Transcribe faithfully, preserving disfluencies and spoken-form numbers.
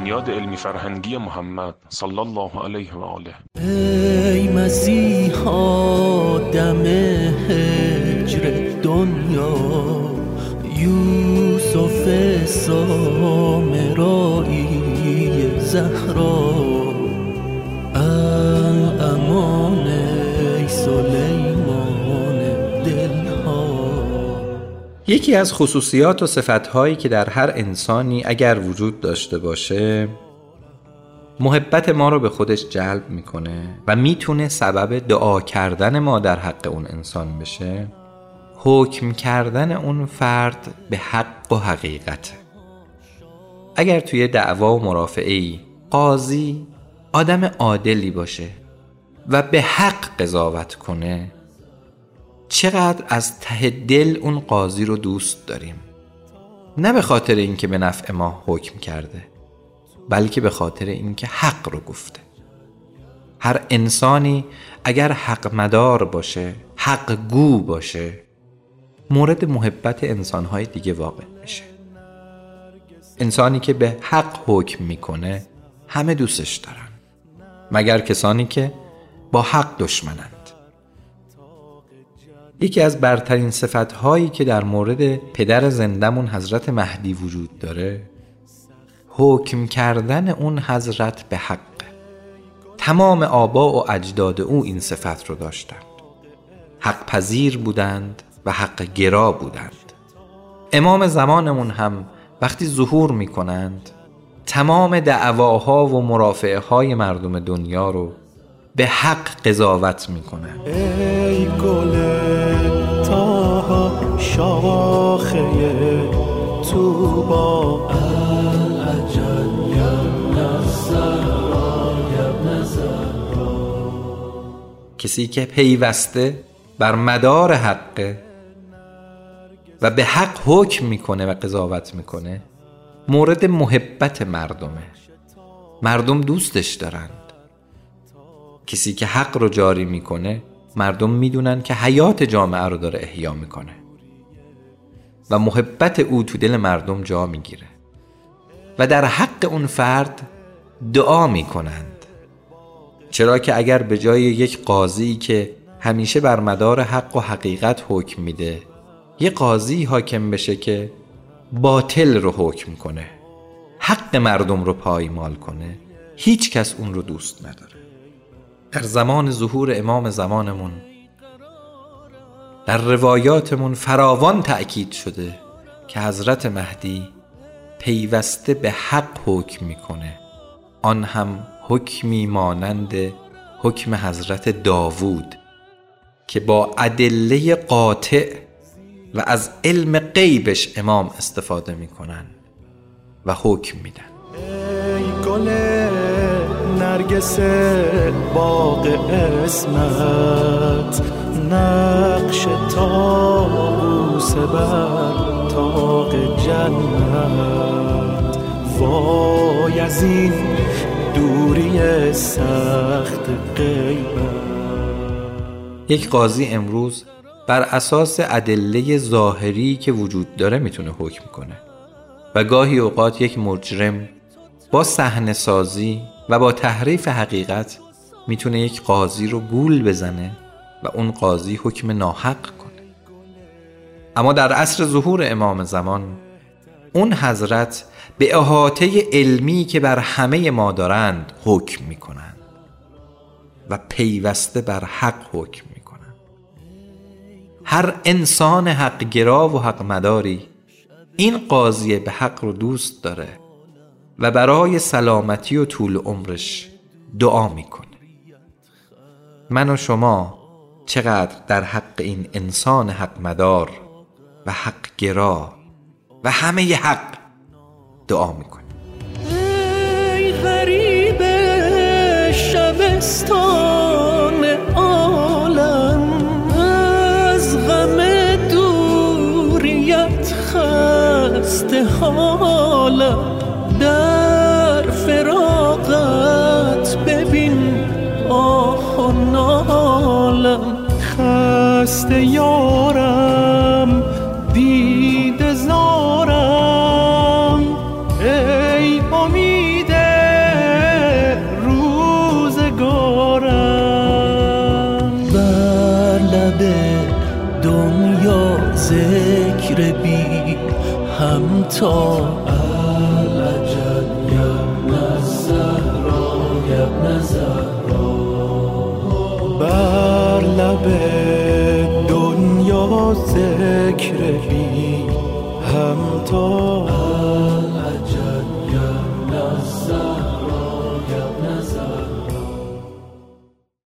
بنیاد علمی فرهنگی محمد صلی الله علیه و آله. ای مسیحا دم هجر دنیا، یوسف سامرایی زهرا، امان ای سلیمان دلها. یکی از خصوصیات و صفت‌هایی که در هر انسانی اگر وجود داشته باشه، محبت ما رو به خودش جلب میکنه و میتونه سبب دعا کردن ما در حق اون انسان بشه، حکم کردن اون فرد به حق و حقیقت. اگر توی دعوا و مرافعه‌ای قاضی آدم عادلی باشه و به حق قضاوت کنه، چقدر از ته دل اون قاضی رو دوست داریم. نه به خاطر اینکه به نفع ما حکم کرده، بلکه به خاطر اینکه حق رو گفته. هر انسانی اگر حق مدار باشه، حق گو باشه، مورد محبت انسانهای دیگه واقع میشه. انسانی که به حق حکم میکنه همه دوستش دارن، مگر کسانی که با حق دشمنند. یکی از برترین صفتهایی که در مورد پدر زندمون حضرت مهدی وجود داره، حکم کردن اون حضرت به حق. تمام آبا و اجداد او این صفت رو داشتند. حق پذیر بودند و حق گرا بودند. امام زمانمون هم وقتی ظهور می کنند، تمام دعواها و مرافعه های مردم دنیا رو به حق قضاوت می کنند. ای گل تا شاخه توبا، العجل یبن زهرا یبن زهرا. کسی که پیوسته بر مدار حقه و به حق حکم میکنه و قضاوت میکنه، مورد محبت مردمه. مردم دوستش دارند. کسی که حق رو جاری میکنه، مردم میدونن که حیات جامعه رو داره احیا میکنه و محبت او تو دل مردم جا میگیره و در حق اون فرد دعا میکنند. چرا که اگر به جای یک قاضی که همیشه بر مدار حق و حقیقت حکم میده، یک قاضی حاکم بشه که باطل رو حکم کنه، حق مردم رو پایمال کنه، هیچ کس اون رو دوست نداره. در زمان ظهور امام زمانمون در روایاتمون فراوان تأکید شده که حضرت مهدی پیوسته به حق حکم میکنه، آن هم حکمی مانند حکم حضرت داوود که با ادله قاطع و از علم غیبش امام استفاده میکنن و حکم میدن. ای گل نرگس باغ اسمت، نقش طاووس بر طاق جنت، وای از این دوری سخت غیبت. یک قاضی امروز بر اساس ادله ظاهری که وجود داره میتونه حکم کنه و گاهی اوقات یک مجرم با صحنه سازی و با تحریف حقیقت میتونه یک قاضی رو گول بزنه و اون قاضی حکم ناحق کنه. اما در عصر ظهور امام زمان، اون حضرت به احاطه علمی که بر همه ما دارند حکم میکنند و پیوسته بر حق حکم میکنند. هر انسان حق گرا و حق مداری این قاضی به حق رو دوست داره و برای سلامتی و طول عمرش دعا میکنه. من و شما چقدر در حق این انسان حق مدار و حق گرا و همه حق دعا میکنیم. ای غریب شبستان عالم، از غم دوریت خسته حالم، در فراقت ببین آه و نالم، خسته یارم دیده زارم، ای امید دنیا ذکر بی همتا العجب یبن الزهرا یبن زهرا بر لب دنیا ذکر بی همتا العجب یبن الزهرا